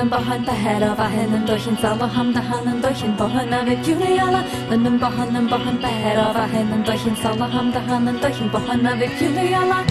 bahan behera vahenan dohin salaham dahanan dohin bahana ve gyureyala nanım bahan behera vahenan dohin salaham dahanan dohin bahana ve gyureyala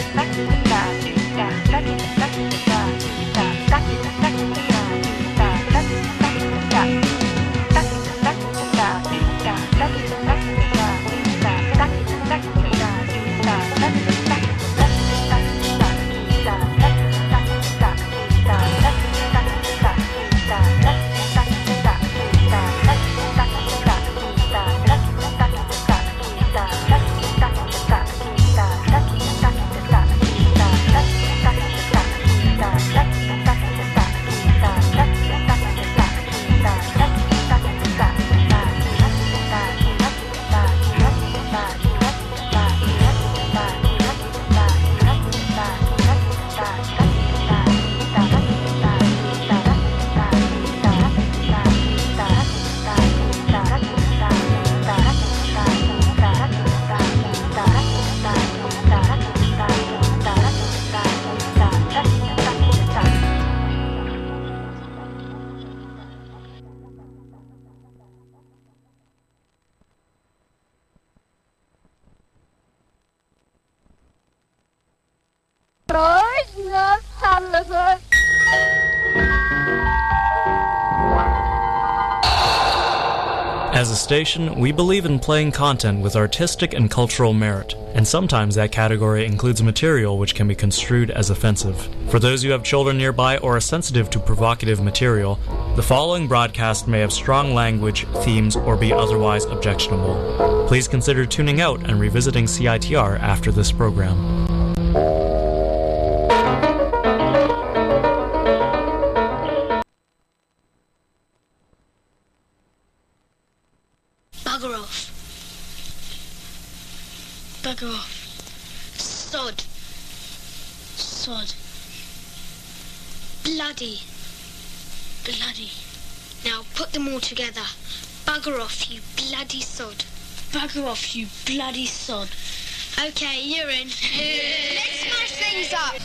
As a station, we believe in playing content with artistic and cultural merit, and sometimes that category includes material which can be construed as offensive. For those who have children nearby or are sensitive to provocative material, the following broadcast may have strong language, themes, or be otherwise objectionable. Please consider tuning out and revisiting CITR after this program. Bugger off. Bugger off. Sod. Sod. Bloody. Bloody. Now put them all together. Bugger off, you bloody sod. Bugger off, you bloody sod. Okay, you're in. Let's smash things up.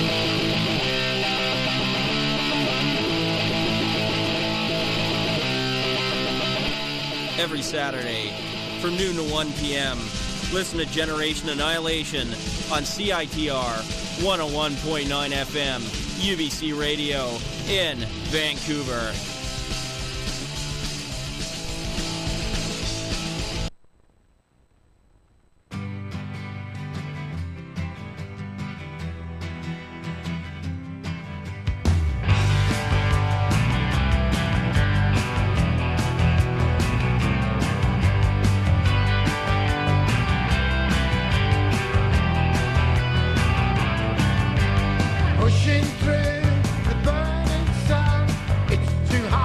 Every Saturday from noon to 1 p.m. Listen to Generation Annihilation on CITR 101.9 FM, UBC Radio in Vancouver. Pushing through the burning sun, it's too hard.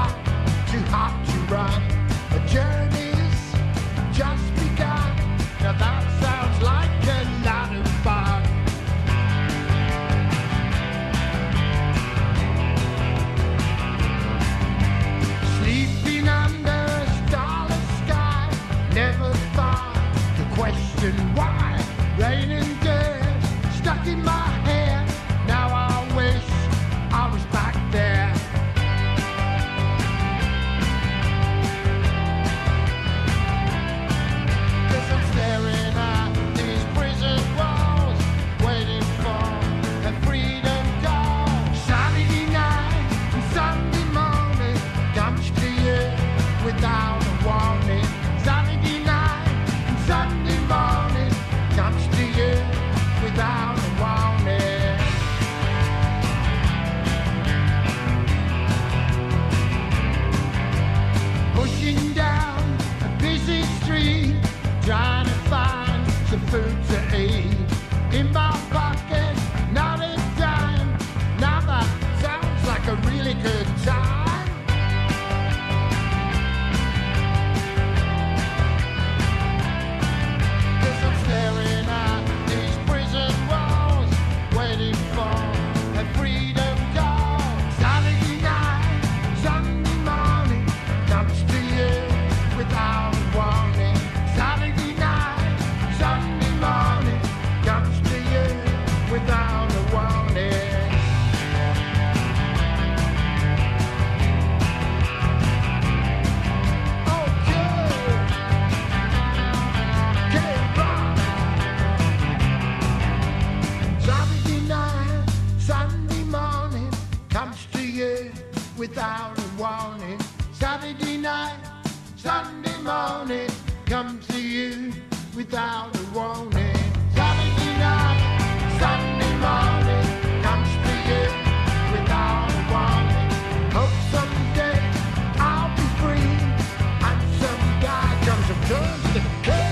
without a warning. Saturday night, Sunday morning, comes to you without a warning. Saturday night, Sunday morning, comes to you without a warning. Hope someday I'll be free, and some guy comes and turns the key.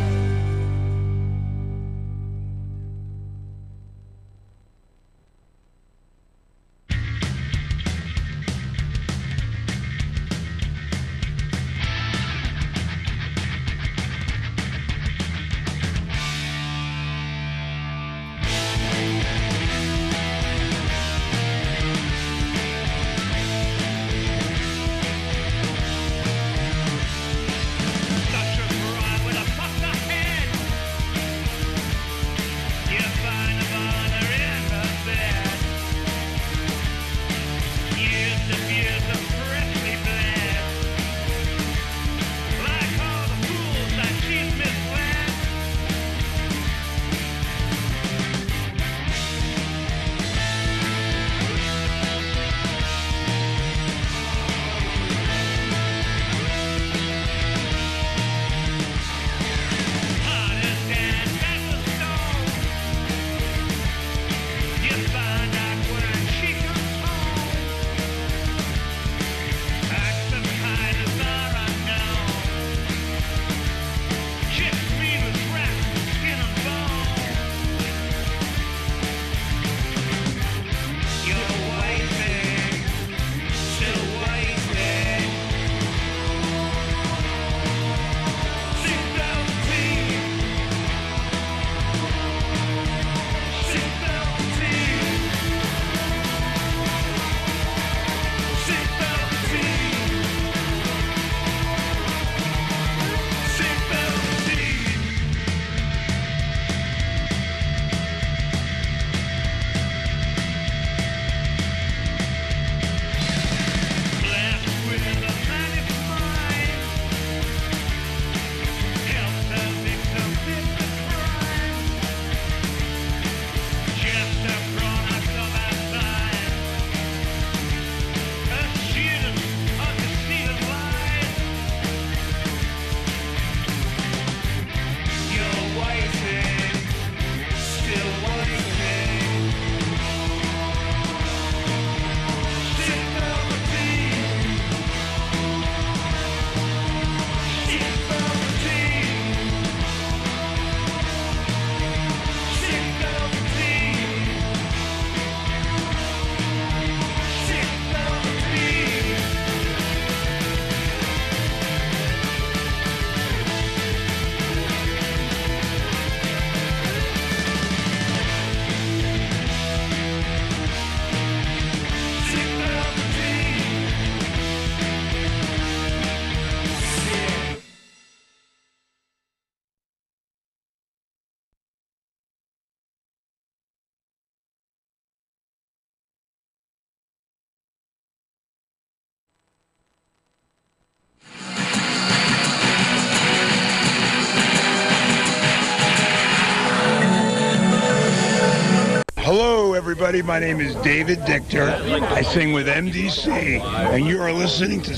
Hello, everybody. My name is David Dichter. I sing with MDC, and you are listening to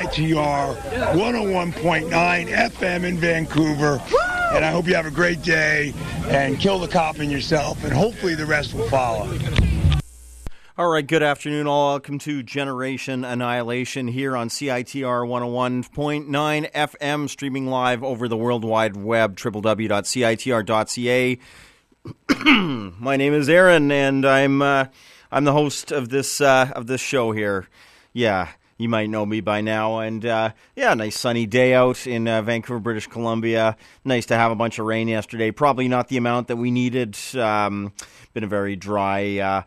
CITR 101.9 FM in Vancouver. And I hope you have a great day, and kill the cop in yourself, and hopefully the rest will follow. All right, good afternoon, all. Welcome to Generation Annihilation here on CITR 101.9 FM, streaming live over the World Wide Web, www.citr.ca. My name is Aaron, and I'm the host of this show here. Yeah, you might know me by now. And nice sunny day out in Vancouver, British Columbia. Nice to have a bunch of rain yesterday. Probably not the amount that we needed. Been a very dry,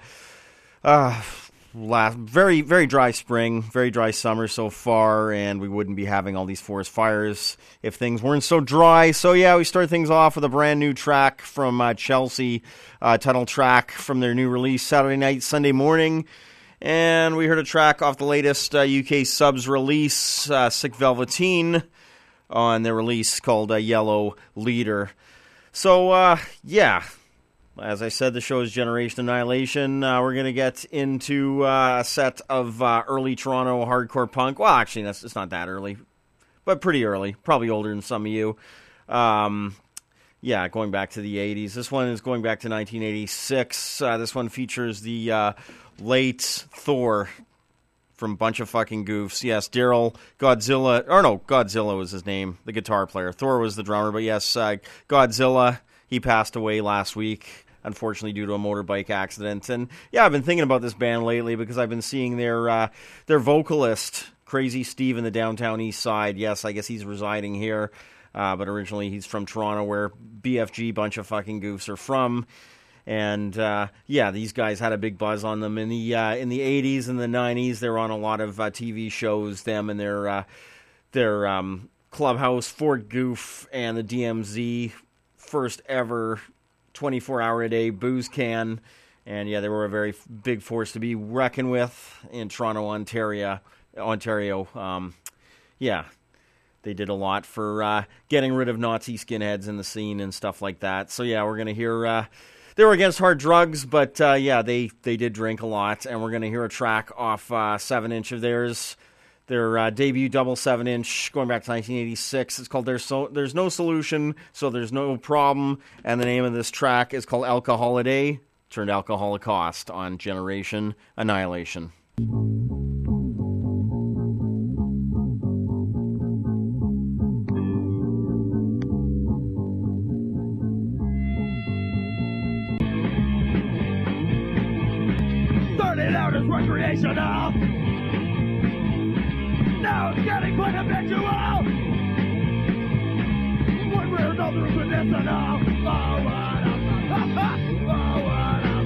very, very dry spring, very dry summer so far, and we wouldn't be having all these forest fires if things weren't so dry. So yeah, we start things off with a brand new track from Chelsea, title track from their new release Saturday Night, Sunday Morning. And we heard a track off the latest UK Subs release, Sick Velveteen, on their release called Yellow Leader. So, As I said, the show is Generation Annihilation. We're going to get into a set of early Toronto hardcore punk. Well, actually, it's not that early, but pretty early. Probably older than some of you. Yeah, going back to the 80s. This one is going back to 1986. This one features the late Thor from Bunch of Fucking Goofs. Yes, Daryl Godzilla, or no, Godzilla was his name, the guitar player. Thor was the drummer, but yes, Godzilla, he passed away last week, unfortunately due to a motorbike accident. And yeah, I've been thinking about this band lately because I've been seeing their vocalist, Crazy Steve, in the downtown east side. Yes, I guess he's residing here, but originally he's from Toronto, where BFG, Bunch of Fucking Goofs, are from. And yeah, these guys had a big buzz on them in the 80s and the 90s. They were on a lot of TV shows. Them and their Clubhouse, Fort Goof, and the DMZ first ever 24-hour-a-day booze can. And yeah, they were a very big force to be reckoned with in Toronto, Ontario. Yeah, they did a lot for getting rid of Nazi skinheads in the scene and stuff like that. So yeah, we're gonna hear. They were against hard drugs, but yeah, they did drink a lot, and we're going to hear a track off 7-inch of theirs, their debut double 7-inch, going back to 1986. It's called There's No Solution, So There's No Problem, and the name of this track is called Alcoholiday, turned Alcoholocaust on Generation Annihilation. Recreational. Now it's getting quite habitual. One way or another is medicinal. Oh, what a oh, what a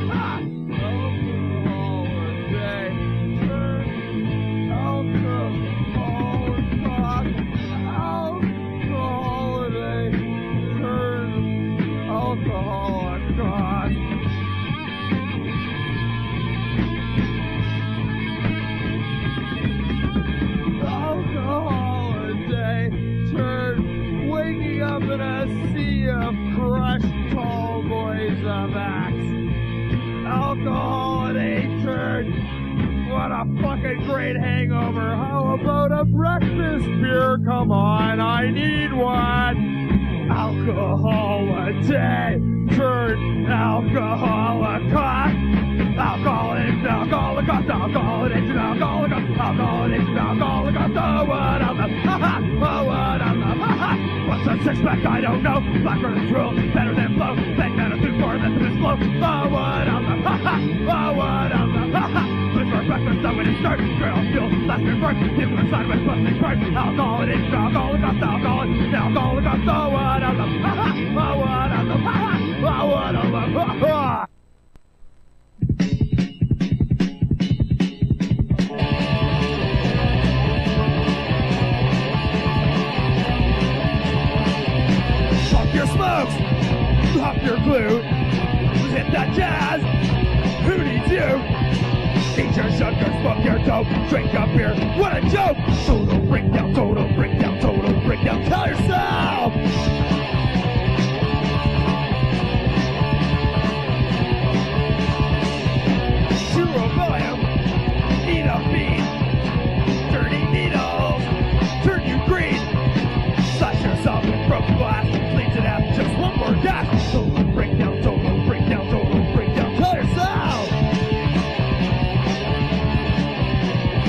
in a sea of crushed tall boys of axe. Alcohol and hatred. What a fucking great hangover. How about a breakfast beer? Come on, I need one. Alcohol a day turned alcoholic. Alcoholic, alcoholic, alcoholic, alcoholic, alcoholic, alcoholic, oh, what I'm oh, what I'm what's a six-pack? I don't know. Blacker than drill, better than blow. Bang better than more than this blow. Oh, what I'm oh, what I'm good for breakfast, I'm gonna start. Girl, fuel, last year burn. People are sideways, busting burn. Alcoholic, alcoholic, alcoholic, alcoholic, oh, what I'm oh, what I'm oh, what I'm your smokes, pop your glue, hit that jazz, who needs you? Eat your sugar, smoke your dope, drink a beer, what a joke! Total breakdown, total breakdown, total breakdown, tell yourself! Zero volume, eat a beat, dirty needles, turn you green, slash yourself with broken glass. Just one more gas. Total breakdown, total breakdown, total breakdown. Tell yourself.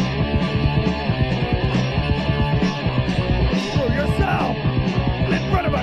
Throw yourself in front of a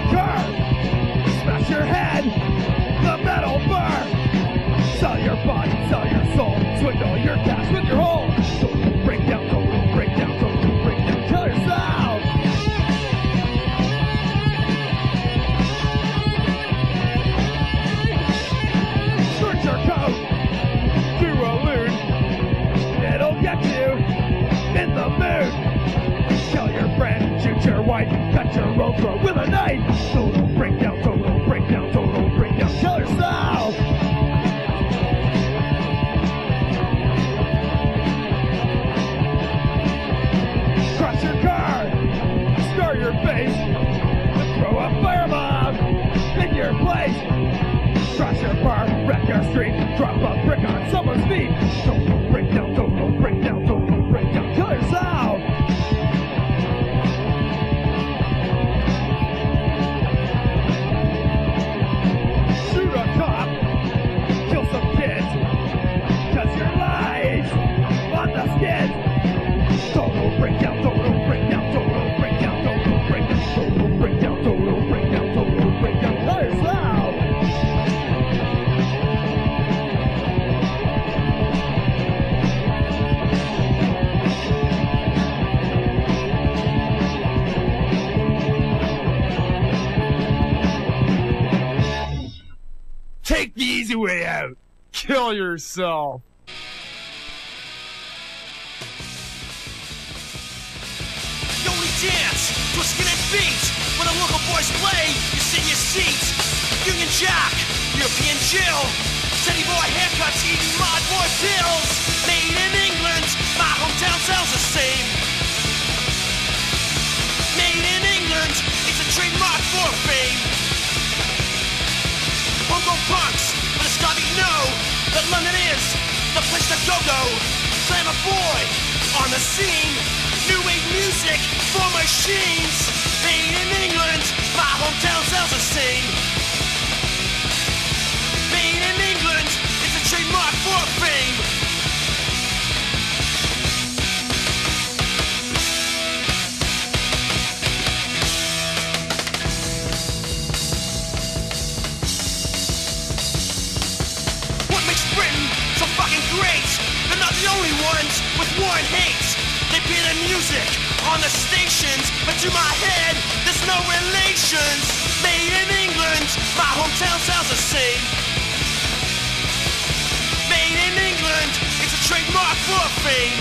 the street, drop a brick on someone's feet. Don't break down, don't break down, don't break down. Kill yourself! Shoot a cop, kill some kids, 'cause your lies on the skid. Don't break down, don't break down, don't break down, don't break down, don't break down, don't break down, don't break down. Kill yourself! Take the easy way out. Kill yourself. You only dance to a skinhead beat. When the local boys play, you sit in your seat. Union Jack, European Jill, city boy haircuts, eating mod boy pills. Made in England, my hometown sounds the same. Made in England, it's a trademark for fame. Homegrown punks, but it's gotta be know that London is the place to go-go. Slam a boy on the scene. New wave music for machines. Made in England, my hometown sounds the same. Made in England, it's a trademark for fame. What makes Britain so fucking great? They're not the only ones with war and hate. They play the music on the stations, but to my head, there's no relations. Made in England, my hometown sounds the same. Made in England, it's a trademark for fame.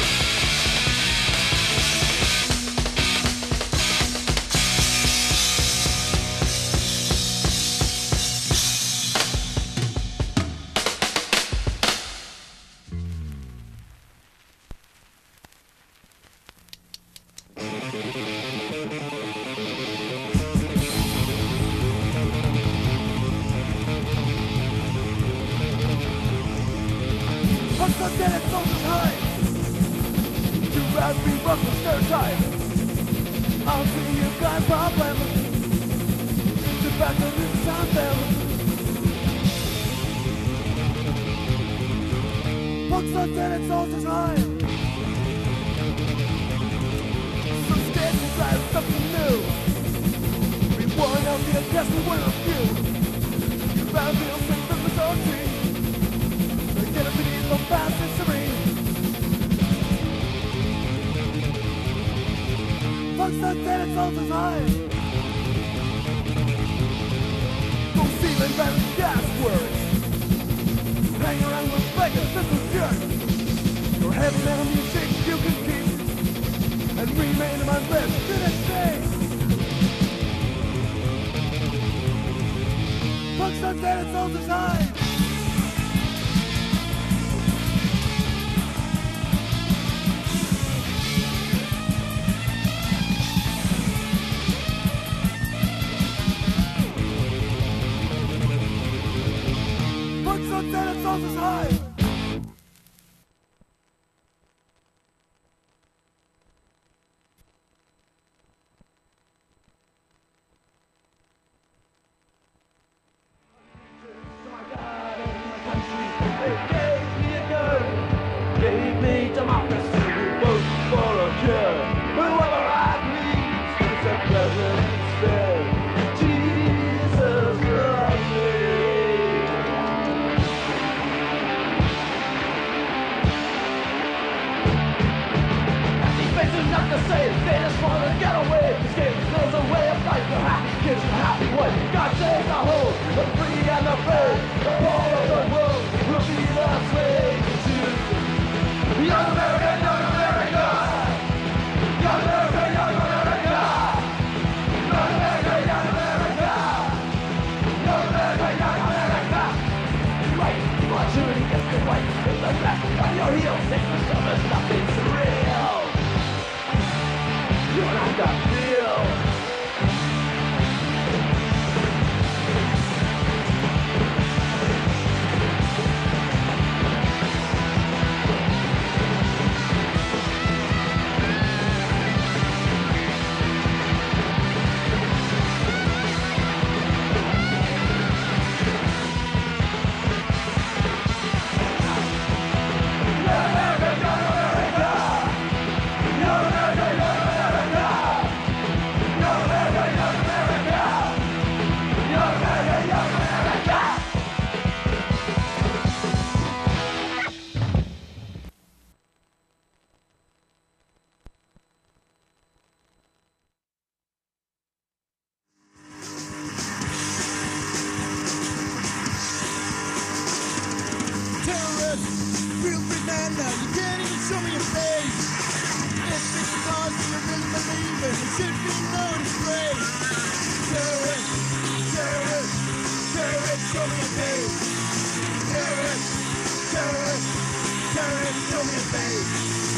me a face. Terrorist, terrorist, terrorist, show me a face.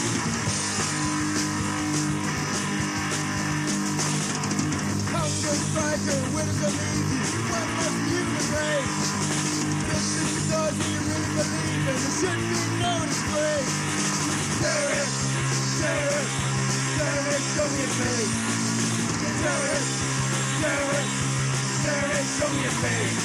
Hunger striker, where does it lead you? What must you embrace? This is the cause that you really believe in. There should be no disgrace. Terrorist, terrorist, terrorist, show me a face. Terrorist, terrorist, terrorist, show me a face.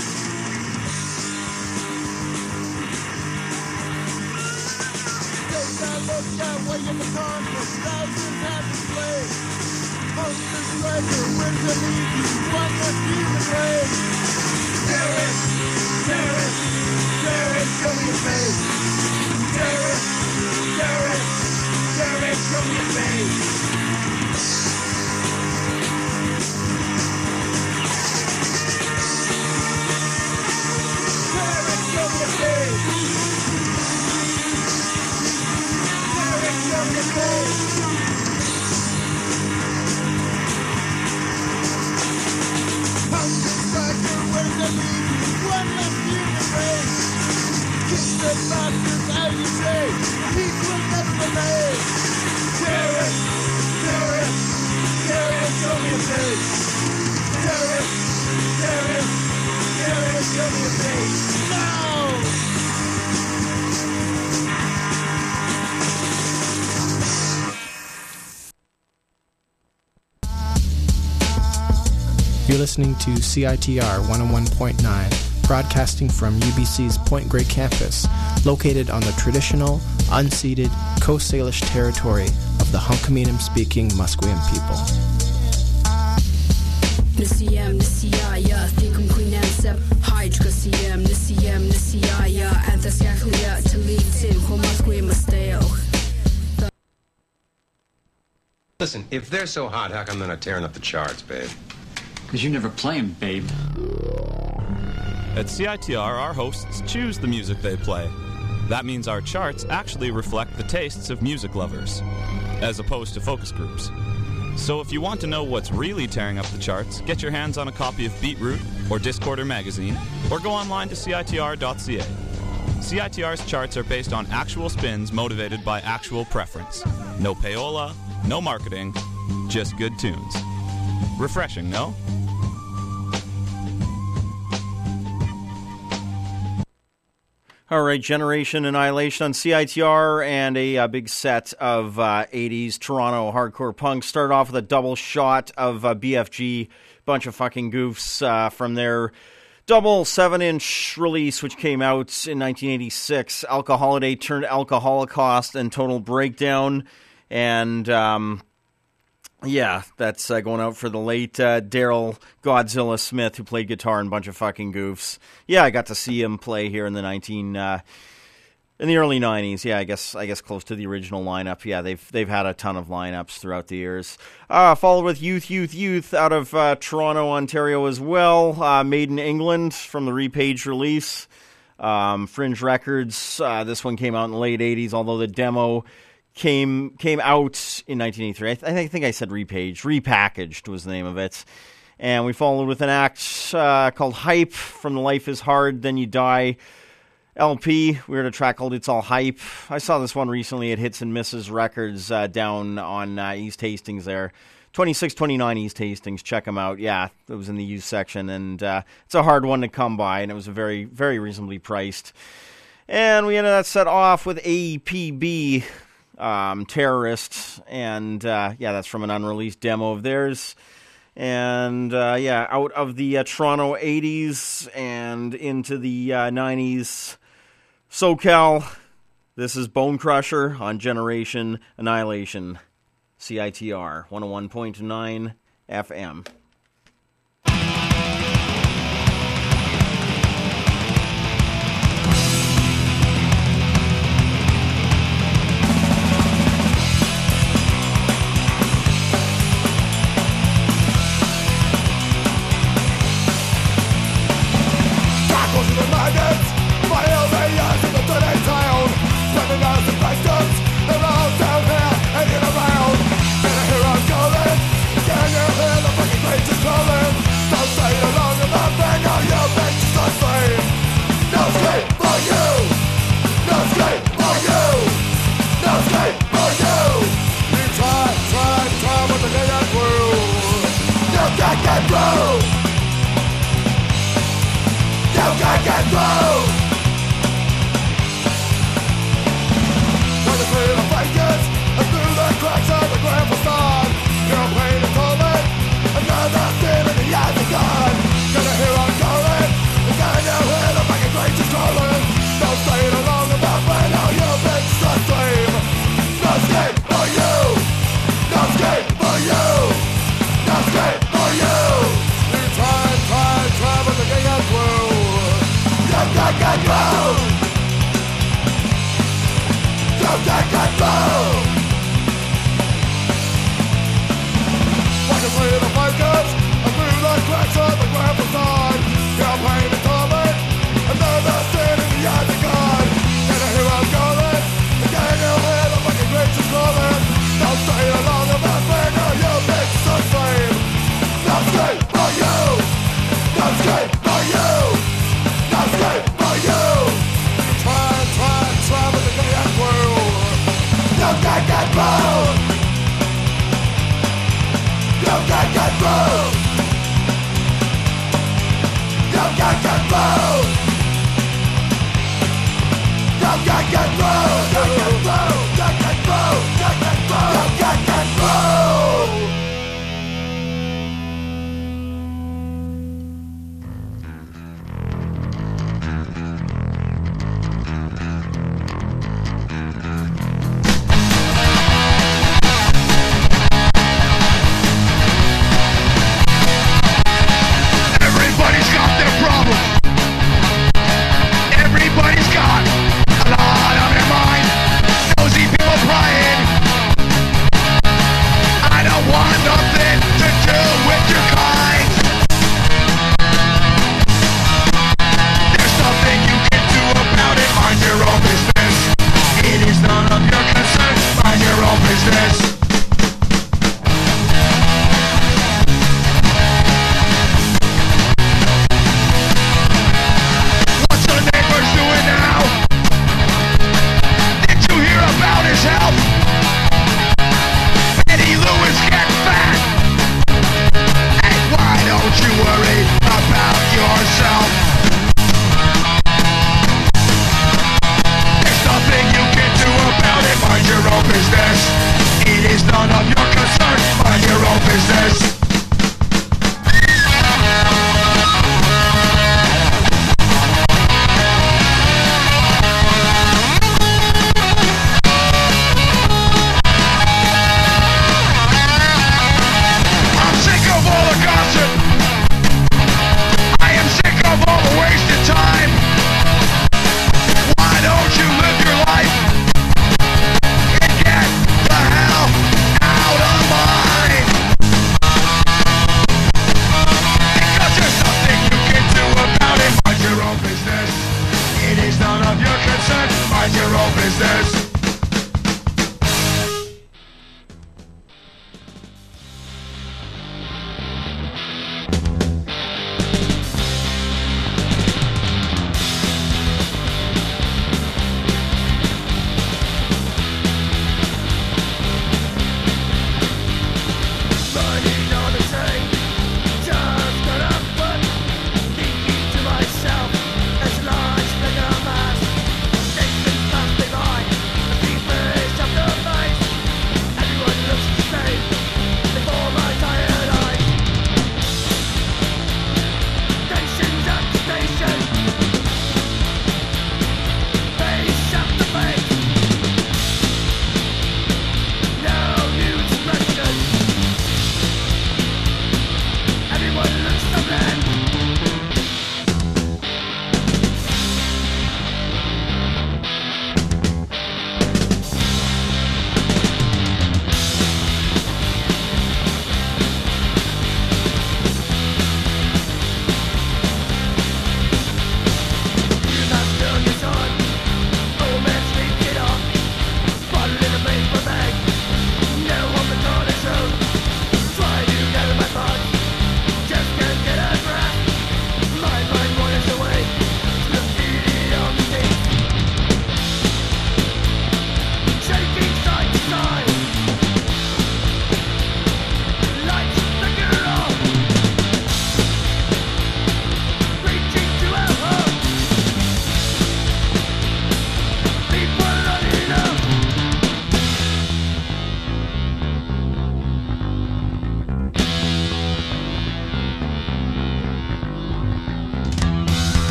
Take a look at where you've accomplished. Thousands have displayed. Hunger striker, where does it lead you? What must you embrace? Terrorist, terrorist, terrorist, show me a face. Terrorist, terrorist, terrorist, show me a face. Terrorist, show me a face. Terrorist, show me a face. Hunger striker, where does it lead you? What must you embrace? Kick the bastards out, you say. Peace will never remain. Terrorist, terrorist, terrorist, show me a face. Terrorist, terrorist, terrorist, show me a face. Now! You're listening to CITR 101.9, broadcasting from UBC's Point Grey campus, located on the traditional, unceded Coast Salish territory of the Hunkaminam-speaking Musqueam people. Nisiyam, Nisiyaya, Thikum Queenansep, Hydra Siyam, Nisiyam, Nisiyaya, Anthasaklia, Talitin, Homasqueam Masteo. Listen, if they're so hot, how come they're not tearing up the charts, babe? Because you never play them, babe. At CITR, our hosts choose the music they play. That means our charts actually reflect the tastes of music lovers, as opposed to focus groups. So if you want to know what's really tearing up the charts, get your hands on a copy of Beatroot or Discorder magazine, or go online to CITR.ca. CITR's charts are based on actual spins motivated by actual preference. No payola, no marketing, just good tunes. Refreshing, no? All right, Generation Annihilation on CITR, and a big set of 80s Toronto hardcore punk. Started off with a double shot of BFG, bunch of fucking goofs from their double 7-inch release, which came out in 1986. Alcoholiday turned Alcoholocaust and Total Breakdown, and yeah, that's going out for the late Daryl Godzilla Smith, who played guitar in a bunch of fucking goofs. Yeah, I got to see him play here in the in the early 90s. Yeah, I guess close to the original lineup. Yeah, they've had a ton of lineups throughout the years. Followed with Youth out of Toronto, Ontario as well. Made in England from the Repage release. Fringe Records. This one came out in the late 80s, although the demo came out in 1983. I think I said Repage. Repackaged was the name of it. And we followed with an act called Hype from the Life is Hard, Then You Die LP. We heard a track called It's All Hype. I saw this one recently at Hits and Misses Records down on East Hastings there. 2629 East Hastings. Check them out. Yeah, it was in the used section. And it's a hard one to come by, and it was very, very reasonably priced. And we ended that set off with APB, Terrorist, and that's from an unreleased demo of theirs. And out of the Toronto 80s and into the 90s SoCal, this is Bone Crusher on Generation Annihilation, CITR 101.9 FM. They're all down here, hanging around. Can you hear the fucking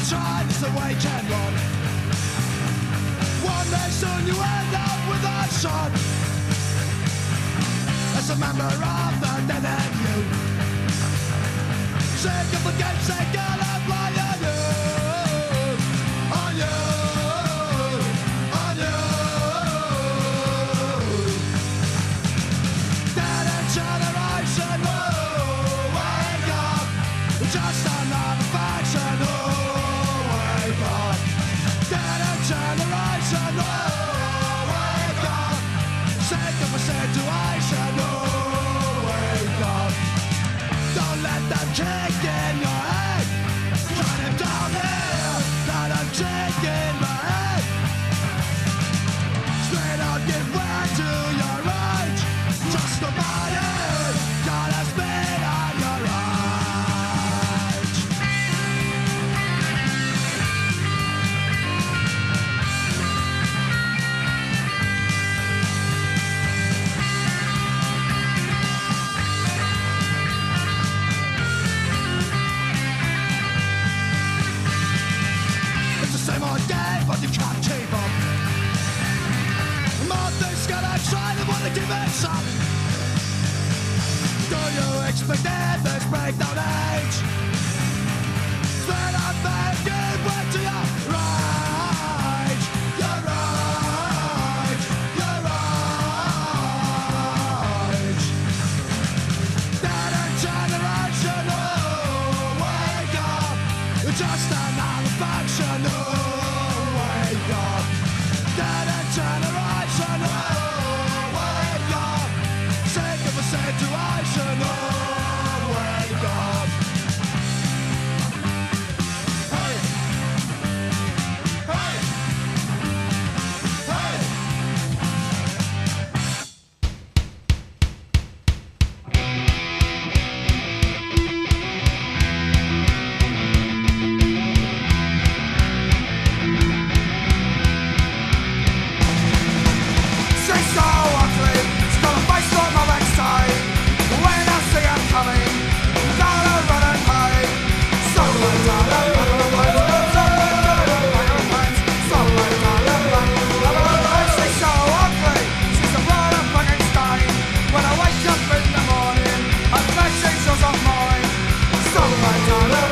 tried, it's a weekend one. One day soon you end up with a shot. As a member of the dead and you. Sick of the game, sick of the play on you. On you. On you. Dead end generation, oh, wake up. Just another faction, oh, wake up. Dead end generation, oh, wake up. Sick of the situation, oh, wake up. Don't let them kick in your head. Run him down here. Let them kick in my head. Straight out, give way to your rage. Trust the body. Gotta spit on your rage. It's the same old game, but you can't keep up. More things gonna try, they wanna give it some. Do you expect that this breakdown age? Straight up and give way to your rage. Your rage. Your rage. Dead end generation, oh, wake up. You're just another faction, oh, wake up. Dead end generation, oh, wake up. Sick of the situation, oh, wake up. Hey. Hey. Hey. Say so ugly, it's got a face on my backside. When I see it coming, gotta run and hide. So like darling, say so ugly, she's a blood of Frankenstein. When I wake up in the morning, I think she's yours of mine. So like darling,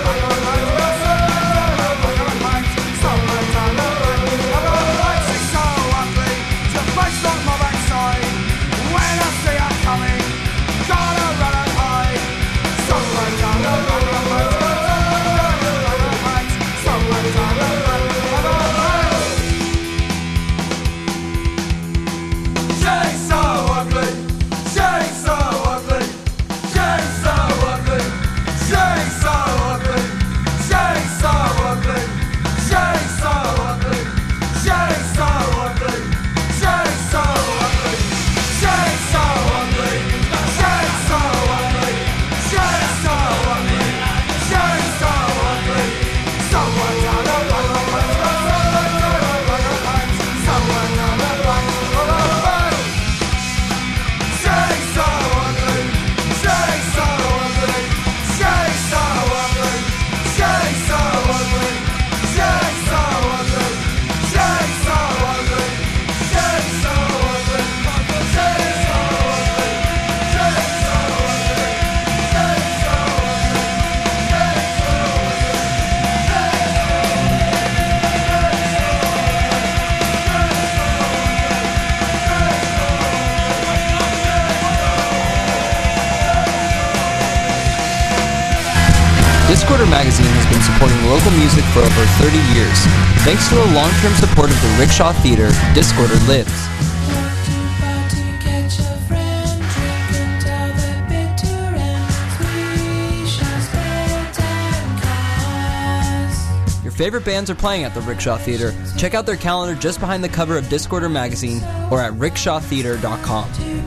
so like darling, say so ugly, she's a face on my backside. When I see her coming, gotta run and hide. So like darling, so like darling. She's so ugly, she's so ugly, she's so ugly, she's so ugly, she's so ugly, she's so ugly, she's so ugly, she's so ugly, she's so ugly, she's so ugly, she's so ugly, she's so ugly. So what she's so ugly, she's so ugly, she's so ugly, she's so ugly, she's so ugly, she's so ugly, she's so ugly, she's so ugly, she's so ugly, she's so Discorder Magazine has been supporting local music for over 30 years. Thanks to the long-term support of the Rickshaw Theatre, Discorder lives. Your favorite bands are playing at the Rickshaw Theatre. Check out their calendar just behind the cover of Discorder Magazine or at rickshawtheatre.com.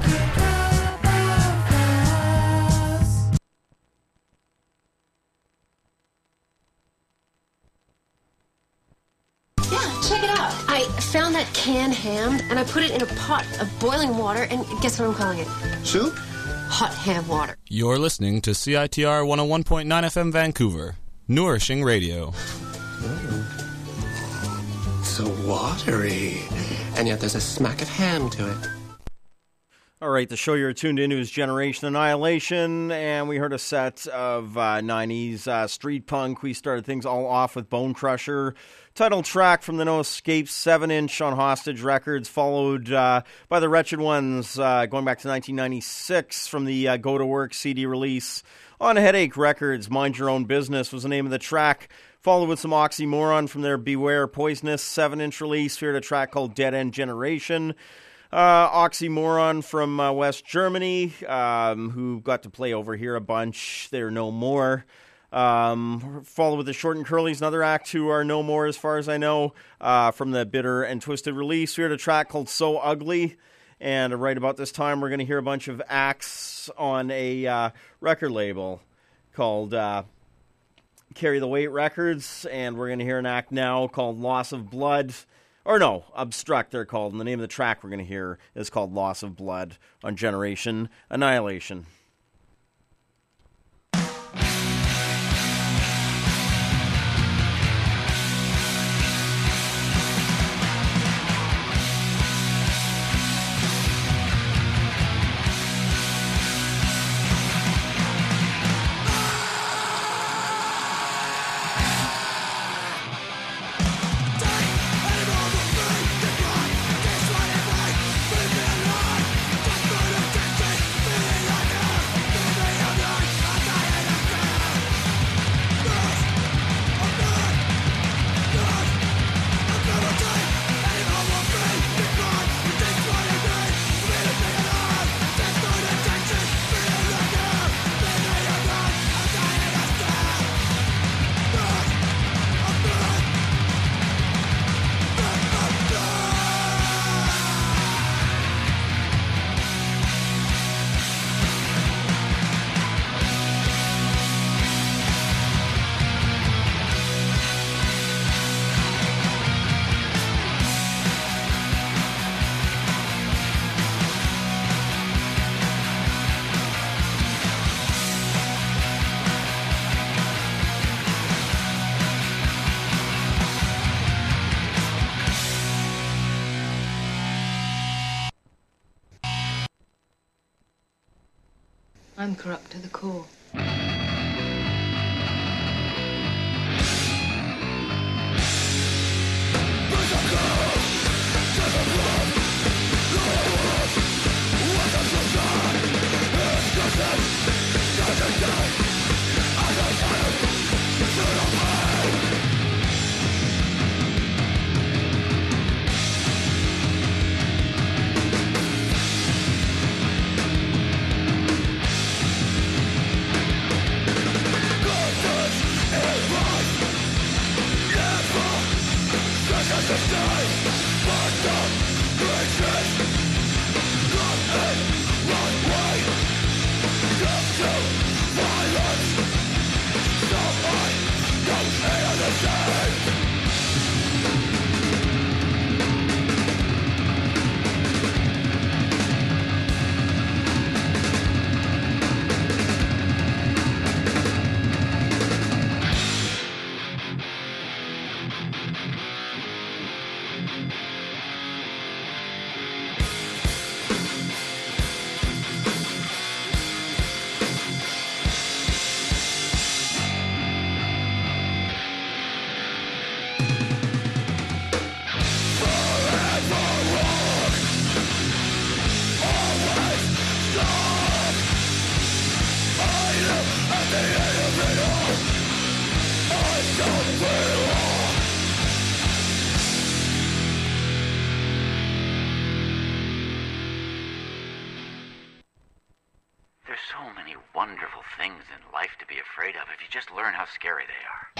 Check it out. I found that canned ham and I put it in a pot of boiling water, and guess what I'm calling it? Soup? Hot ham water. You're listening to CITR 101.9 FM Vancouver, nourishing radio. So watery. And yet there's a smack of ham to it. All right, the show you're tuned into is Generation Annihilation, and we heard a set of 90s street punk. We started things all off with Bone Crusher. Title track from the No Escape 7-inch on Hostage Records, followed by the Wretched Ones going back to 1996 from the Go to Work CD release on Headache Records. Mind Your Own Business was the name of the track, followed with some Oxymoron from their Beware Poisonous 7-inch release. We heard a track called Dead End Generation. Oxymoron from West Germany, who got to play over here a bunch. They're no more. Followed with the Short and Curlies, another act who are no more as far as I know, from the Bitter and Twisted release. We heard a track called So Ugly. And right about this time, we're going to hear a bunch of acts on a record label called Carry the Weight Records. And we're going to hear an act now called Loss of Blood. Or no, Obstruct they're called, and the name of the track we're going to hear is called Loss of Blood on Generation Annihilation. I'm corrupt to the core. There's so many wonderful things in life to be afraid of if you just learn how scary they are.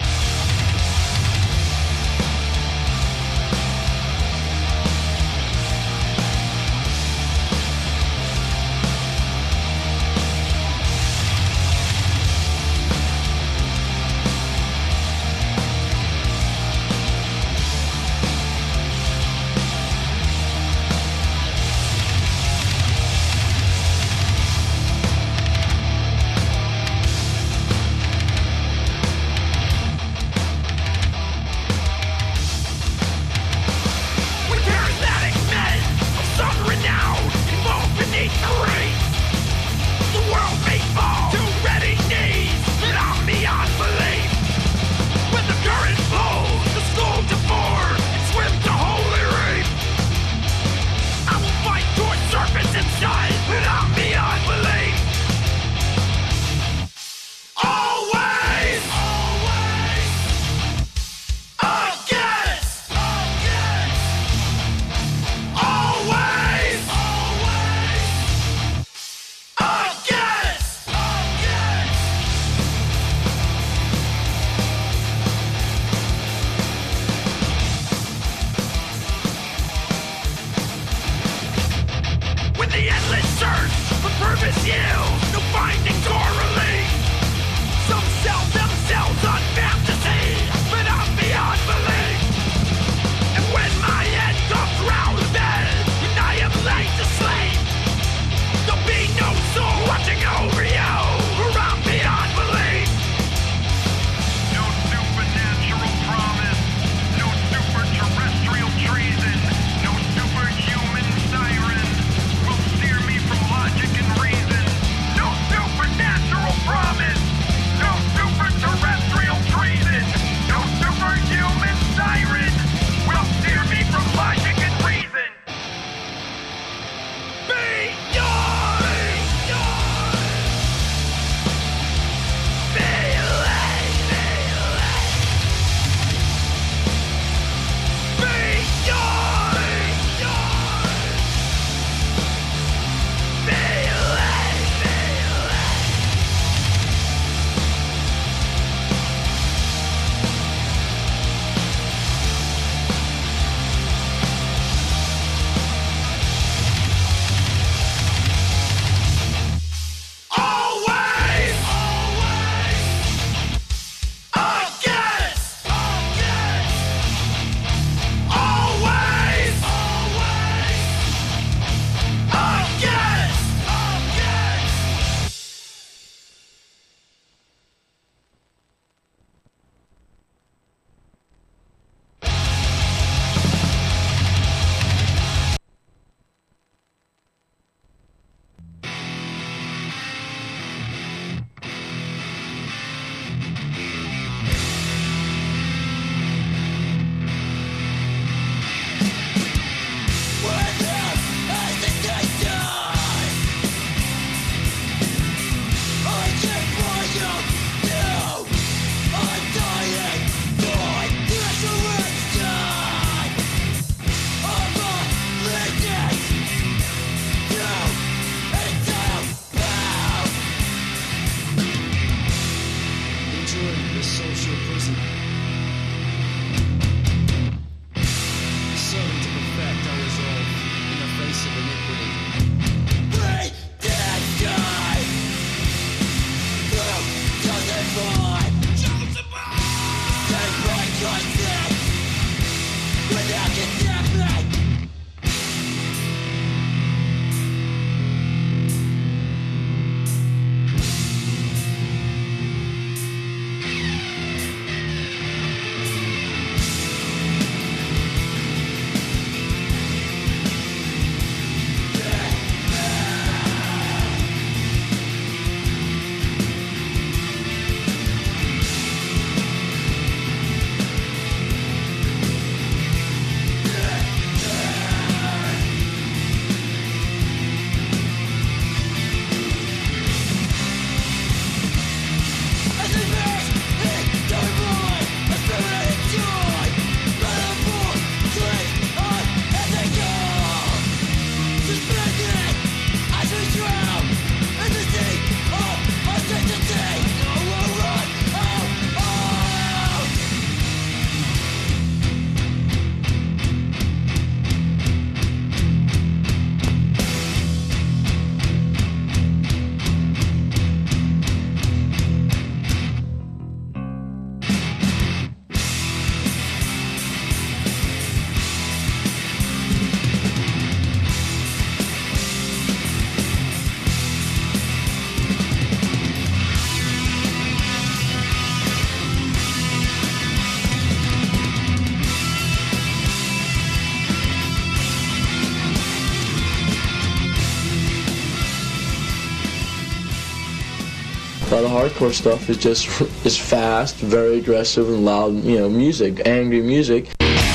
The hardcore stuff is fast, very aggressive and loud, music, angry music.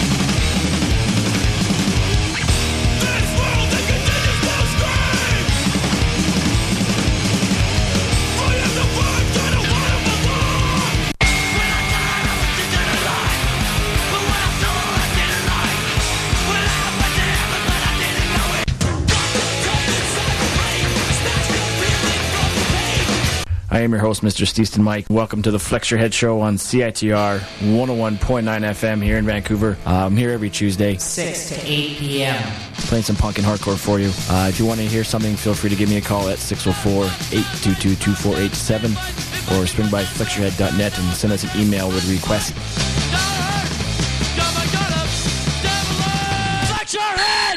I am your host, Mr. Steeston Mike. Welcome to the Flex Your Head Show on CITR 101.9 FM here in Vancouver. I'm here every Tuesday, 6 to 8 p.m. playing some punk and hardcore for you. If you want to hear something, feel free to give me a call at 604-822-2487 or swing by flexyourhead.net and send us an email with requests. Flex your head!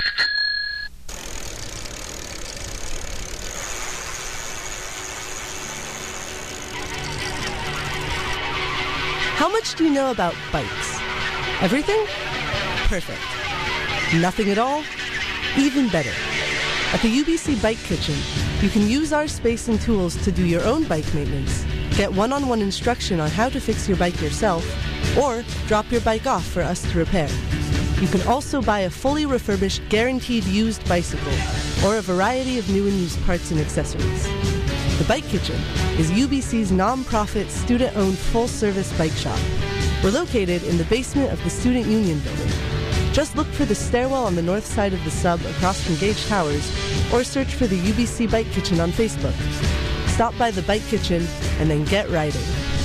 How much do you know about bikes? Everything? Perfect. Nothing at all? Even better. At the UBC Bike Kitchen, you can use our space and tools to do your own bike maintenance, get one-on-one instruction on how to fix your bike yourself, or drop your bike off for us to repair. You can also buy a fully refurbished, guaranteed used bicycle, or a variety of new and used parts and accessories. The Bike Kitchen is UBC's non-profit, student-owned, full-service bike shop. We're located in the basement of the Student Union building. Just look for the stairwell on the north side of the sub across from Gage Towers, or search for the UBC Bike Kitchen on Facebook. Stop by the Bike Kitchen and then get riding.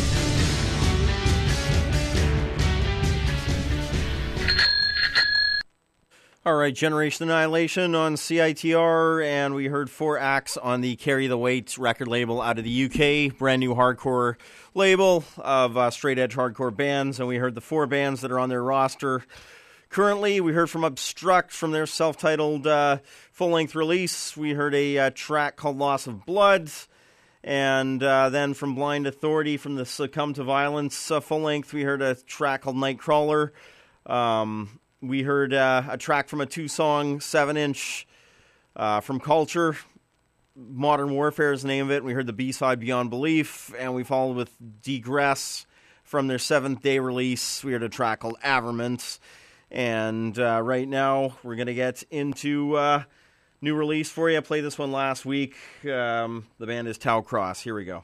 All right, Generation Annihilation on CITR, and we heard 4 acts on the Carry the Weight record label out of the UK, brand new hardcore label of straight edge hardcore bands, and we heard the 4 bands that are on their roster. Currently, we heard from Obstruct from their self-titled full-length release. We heard a track called Loss of Blood, and then from Blind Authority from the Succumb to Violence full-length, we heard a track called Nightcrawler. We heard a track from a 2-song 7-inch from Culture. Modern Warfare is the name of it. We heard the B-side Beyond Belief, and we followed with Degress from their 7th day release. We heard a track called Averment. And right now, we're going to get into new release for you. I played this one last week. The band is Tau Cross. Here we go.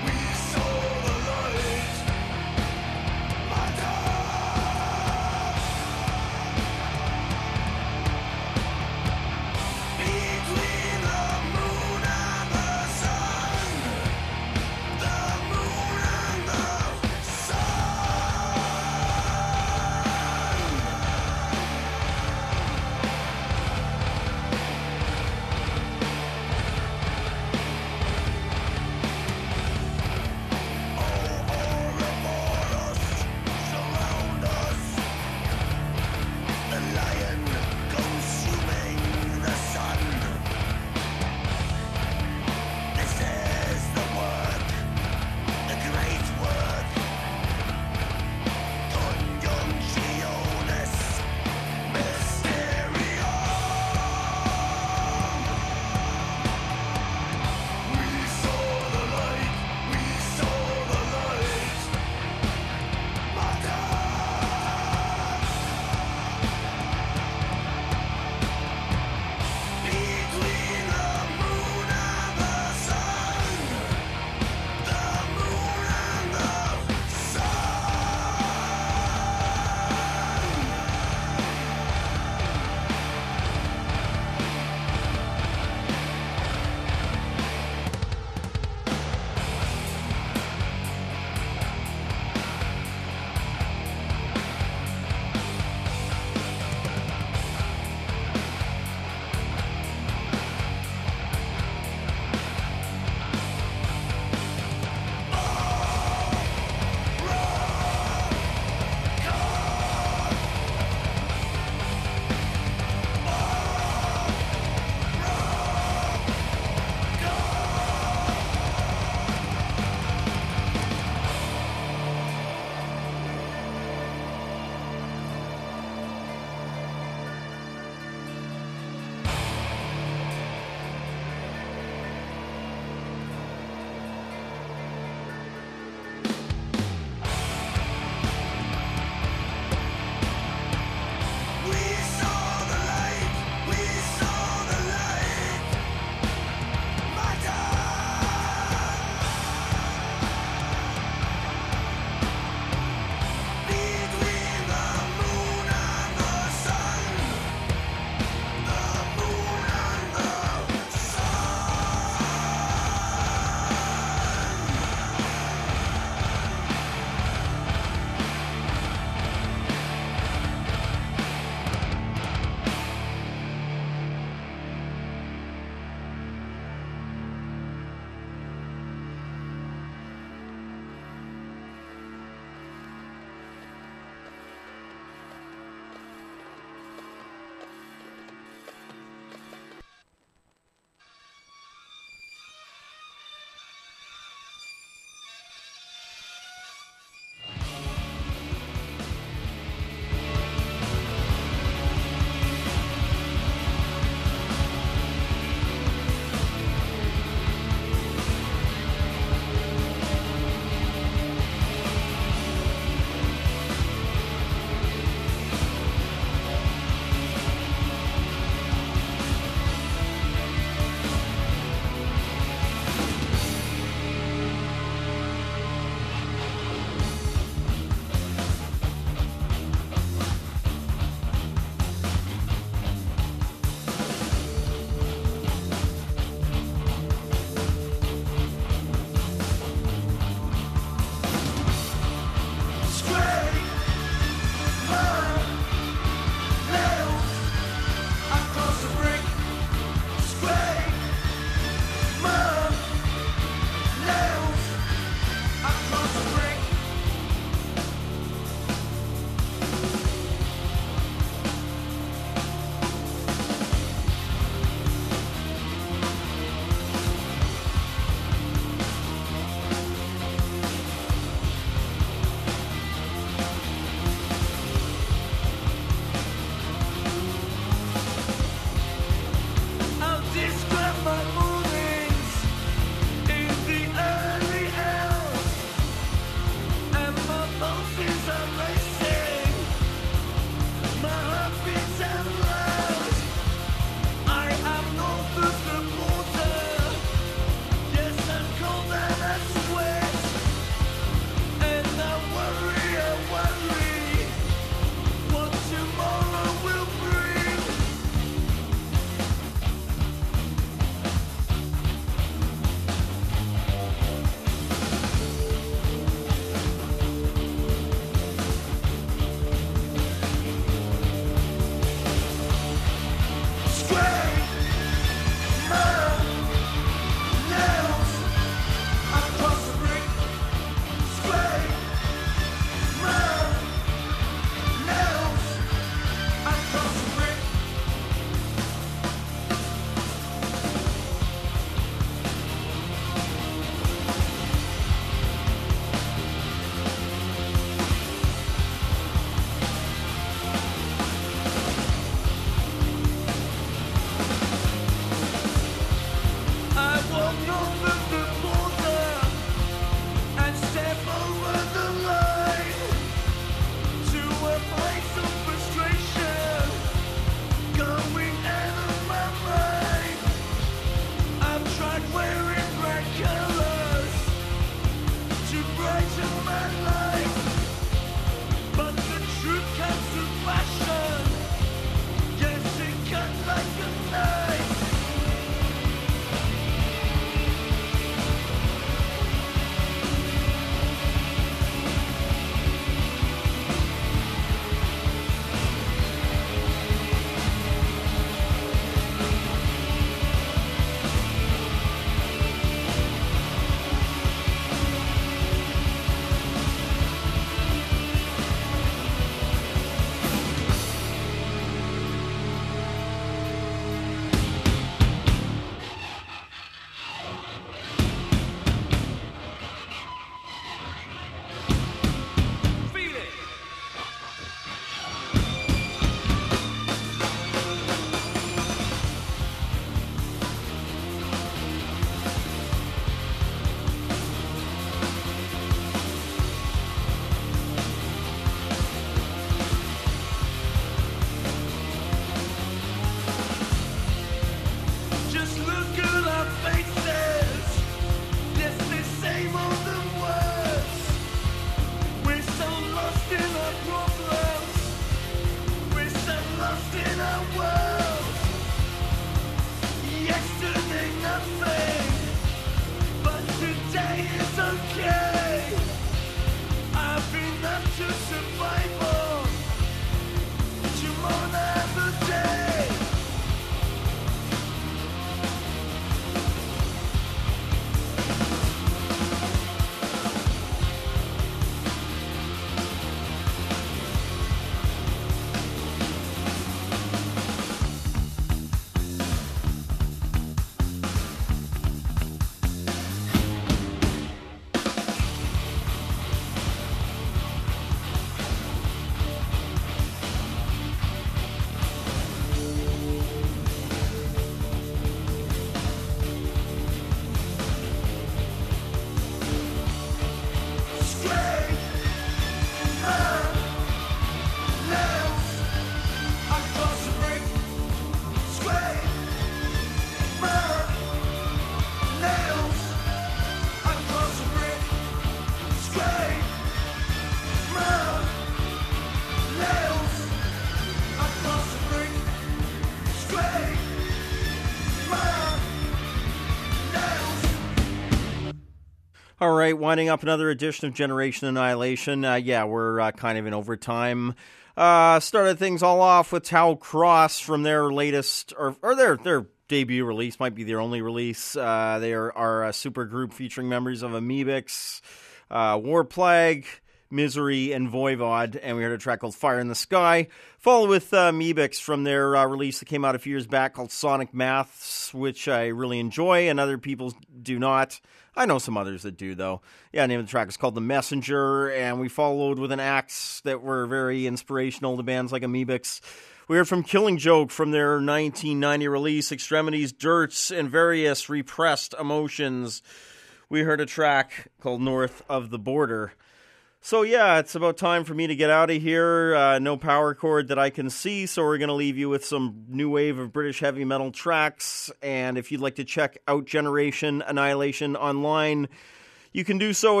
All right, winding up another edition of Generation Annihilation. We're kind of in overtime. Started things all off with Tau Cross from their latest, or their debut release, might be their only release. They are a super group featuring members of Amebix, Warplague, Misery, and Voivod, and we heard a track called Fire in the Sky, followed with Amebix from their release that came out a few years back called Sonic Maths, which I really enjoy, and other people do not. I know some others that do, though. Yeah, the name of the track is called The Messenger, and we followed with an acts that were very inspirational to bands like Amebix. We heard from Killing Joke from their 1990 release, Extremities, Dirts, and Various Repressed Emotions. We heard a track called North of the Border. So yeah, it's about time for me to get out of here. No power cord that I can see, so we're going to leave you with some new wave of British heavy metal tracks. And if you'd like to check out Generation Annihilation online, you can do so at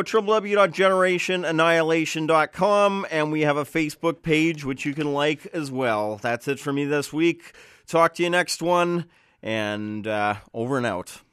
www.generationannihilation.com, and we have a Facebook page which you can like as well. That's it for me this week. Talk to you next one, and over and out.